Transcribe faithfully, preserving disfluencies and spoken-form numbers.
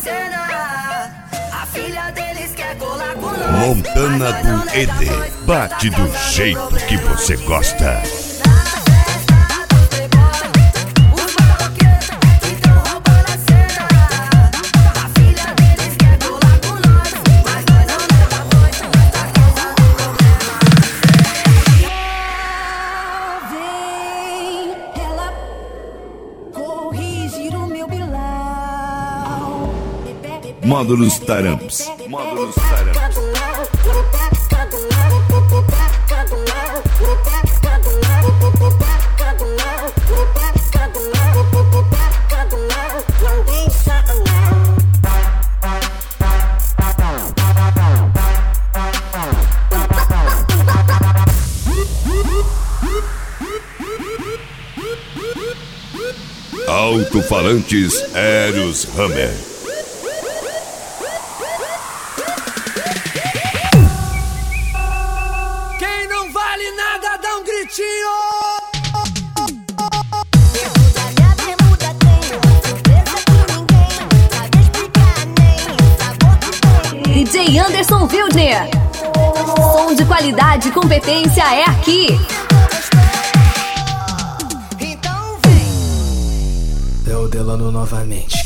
cena. A filha deles quer colar com nós. Montana do E D, bate do jeito que você gosta. Módulos Taramps. Módulos Taramps. Alto-falantes Eros Hammer. Quem não vale nada dá um gritinho. D J Anderson Wildner. Som de qualidade e competência é aqui. Então vem. É o Delano novamente.